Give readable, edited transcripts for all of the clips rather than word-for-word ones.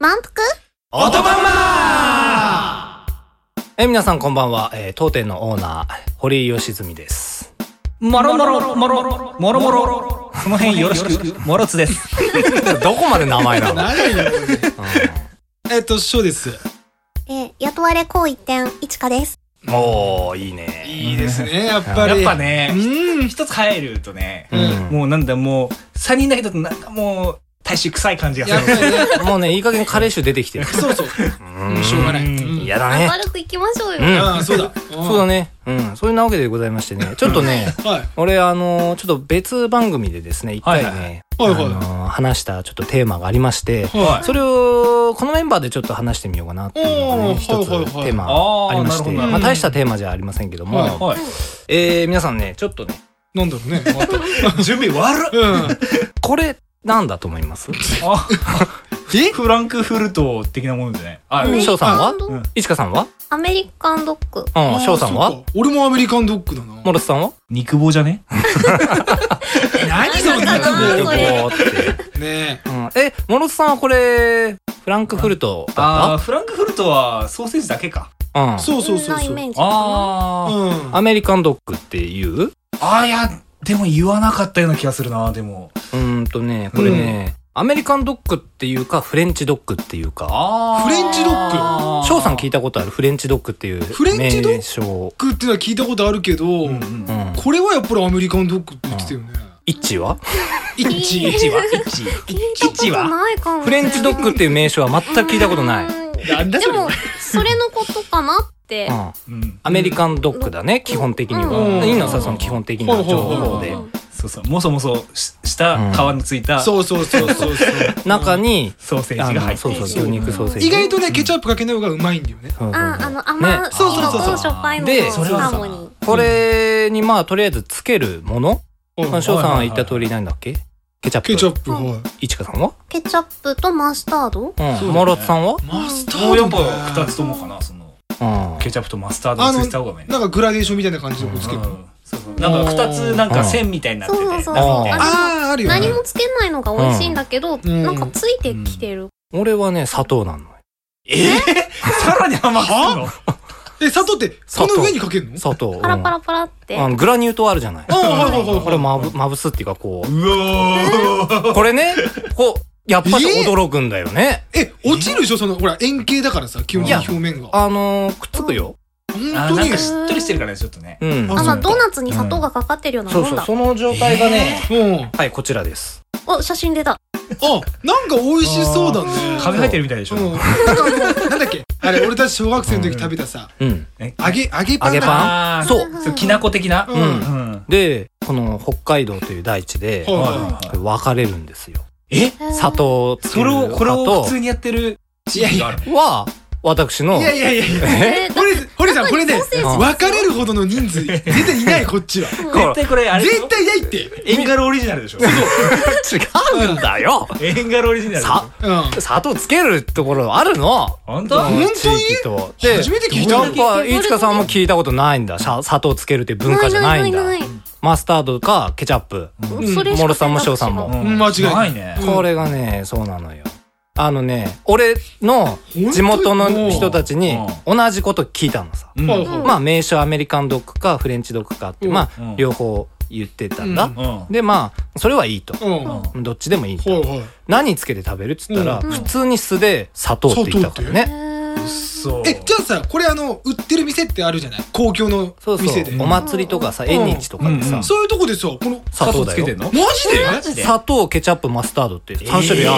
満腹オトバンマ皆さんこんばんは、当店のオーナー堀井義澄です。 もろもろもろもろもろその辺よろしくもろつですどこまで名前なの？ 何やねんこれショーです。 雇われ行為店いちかです。 おーいいね。 いいですね、やっぱり。 やっぱね、一つ入るとね、もうなんだ、もう3人だけだとなんかもう大衆臭い感じがする。 もうね、いい加減カレー臭出てきてる。 そうそう。しょうがない。 嫌だね。 明るくいきましょうよ。 そうだ。 そうだね。そういうなわけでございましてね。ちょっとね、俺ちょっと別番組でですね、一回ね、話したちょっとテーマがありまして、それをこのメンバーでちょっと話してみようかなっていうのがね、一つテーマありまして、まあ大したテーマじゃありませんけども、皆さんね、ちょっとね、 なんだろうね。 準備悪っ。 これなんだと思います？ フランクフルト的なものでね。 翔さんは？いちかさんは？ アメリカンドッグ。 翔さんは？ 俺もアメリカンドッグだな。 モロスさんは？ 肉棒じゃね？ 何その肉棒ってねえ。モロスさんはこれフランクフルトだった？ フランクフルトはソーセージだけか。 そうそうそう。 アメリカンドッグっていう？ いやでも言わなかったような気がするな。でもこれね、アメリカンドッグっていうかフレンチドッグっていうか。 フレンチドッグ。 翔さん聞いたことある？フレンチドッグっていう名称。 フレンチドッグっていうのは聞いたことあるけど、これはやっぱりアメリカンドッグって言ってたよね。 イッチは？ 聞いたことないかも。 フレンチドッグっていう名称は全く聞いたことない。 でもそれのことかなって。 アメリカンドッグだね、基本的には。いいのさ、その基本的な情報で。 そうもそもそした皮のついたそう中にソーセージが入ってる。 牛肉ソーセージ。 意外とね、ケチャップかけない方がうまいんだよね。 甘そうとしょっぱいので、 ハーモニー。 これにまあとりあえずつけるもの。翔さんは言った通りなんだっけ？ケチャップ。 ケチャップ。 いちかさんは？ ケチャップとマスタード。 モロツさんは？ マスタード。 やっぱ2つともかな。ケチャップとマスタードをついた方がいい。 なんかグラデーションみたいな感じでつける。 なんか2つなんか線みたいになってて。 あるよね。 何もつけないのが美味しいんだけど、なんかついてきてる。 俺はね、砂糖なの。 さらに甘くするの？ 砂糖ってこの上にかけるの？ 砂糖。 パラパラパラって。 グラニュー糖あるじゃない。これまぶすっていうかこう。これね、こう。やっぱり驚くんだよね。 落ちるでしょ？その、ほら、円形だからさ、基本的に表面が。 くっつくよ。 本当に。 なんかしっとりしてるからね、ちょっとね。 ドーナツに砂糖がかかってるようなもんだ。 そう、その状態がね、はい、こちらです。 写真出た。 なんか美味しそうだね。 壁入ってるみたいでしょ。 なんだっけあれ、俺たち小学生の時食べたさ、揚げパン。 そう、きなこ的な。 で、この北海道という大地で、分かれるんですよ。砂糖つける派と、 これを普通にやってる地域があるは、私の。 いや。堀さん、これね、分かれるほどの人数出ていない、こっちは。 絶対これ、あれ絶対ないって。 エンガルオリジナルでしょ。 違うんだよ。 エンガルオリジナル。砂糖つけるところあるの？ 本当に？ 初めて聞いた。やっぱ、いちかさんも聞いたことないんだ。砂糖つけるって文化じゃないんだ。マスタードかケチャップ。モルさんも翔さんも。 間違いないね。 これがね、そうなのよ。俺の地元の人たちに同じこと聞いたのさ。まあ、名称アメリカンドッグかフレンチドッグかって、まあ、両方言ってたんだ。で、まあ、それはいいと。どっちでもいいと。何つけて食べるっつったら、普通に酢で砂糖って言ったからね。 じゃあさ、これ売ってる店ってあるじゃない？公共の店で。 お祭りとかさ、縁日とかでさ。 そういうとこでさ、この砂糖つけてんの？ マジで？ 砂糖、ケチャップ、マスタードって3種類あって、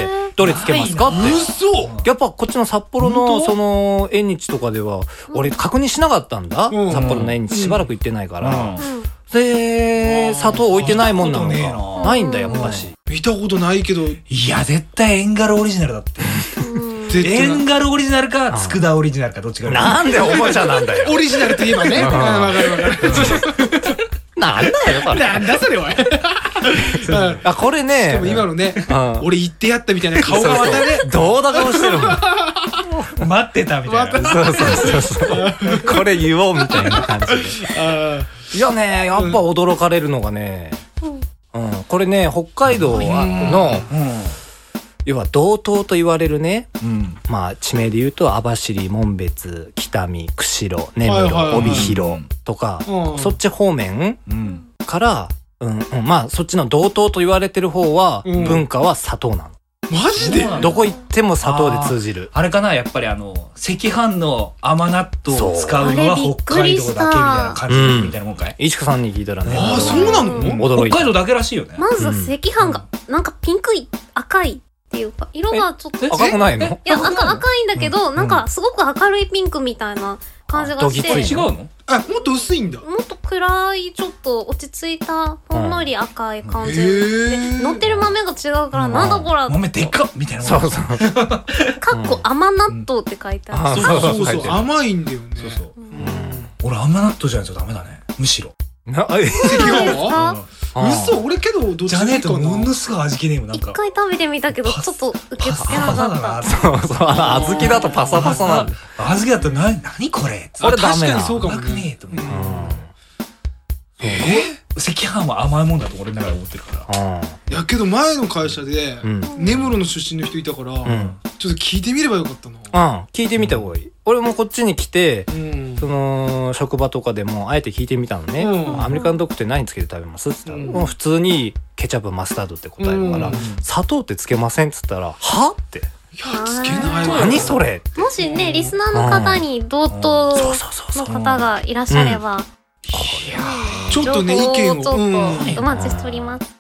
どれつけますかって。やっぱこっちの札幌のその縁日とかでは、俺確認しなかったんだ。札幌の縁日しばらく行ってないから。で、砂糖置いてないもんなのか。ないんだ、やっぱし。 見たことないけど。 いや、絶対エンガルオリジナルだって。エンガルオリジナルか、佃オリジナルか、どっちがなんでおもちゃなんだよ。 オリジナルといえばね。わかる。 なんだよ、これ。 なんだそれ、おい。 これね。 しかも今のね、俺言ってやったみたいな顔がまたね。 どうだ顔してるもん。 待ってたみたいな。 そう。これ言おうみたいな感じで。いやね、やっぱ驚かれるのがね、これね、北海道の、 要は道東と言われるね、まあ地名で言うと網走、紋別、北見、釧路、根室、帯広とか、そっち方面から、まあそっちの道東と言われてる方は、文化は砂糖なの。 マジで？ どこ行っても砂糖で通じる。 あれかな、やっぱり赤飯の甘納豆を使うのは北海道だけみたいな感じみたいなもんかい。 いちかさんに聞いたらね。 ああ、そうなの？ 驚いた。 北海道だけらしいよね。 まず赤飯がなんかピンクい赤いっていうか色がちょっと赤くないの？ いや赤いんだけど、なんかすごく明るいピンクみたいな感じがして。 違うの？ あ、もっと薄いんだ。 もっと暗い、ちょっと落ち着いたほんのり赤い感じで、乗ってる豆が違うからなんだこら。 豆でっかみたいな。 そうそう。 かっこ甘納豆って書いてある。 そうそう、甘いんだよね。 そうそう。俺甘納豆じゃないとダメだね。むしろ。 赤飯は？嘘、俺けどどっちじゃねえとものすごい味気ねえもん。なんか一回食べてみたけどちょっと受け付けなかった。 そうそう、小豆だとパサパサなんだ。 小豆だと何これ？ これダメな。 確かにそうかもね。赤飯は甘いもんだと俺の中で思ってるから。 いやけど前の会社で根室の出身の人いたから、ちょっと聞いてみればよかったな。 聞いてみた方がいい。俺もこっちに来て、その職場とかでもあえて聞いてみたのね。アメリカンドッグって何つけて食べますって言ったら、普通にケチャップマスタードって答えるから、砂糖ってつけませんっつったら、はって。 いや、つけないわ。 何それ？ もしね、リスナーの方に同等の方がいらっしゃれば、 ちょっとね、意見をちょっとお待ちしております。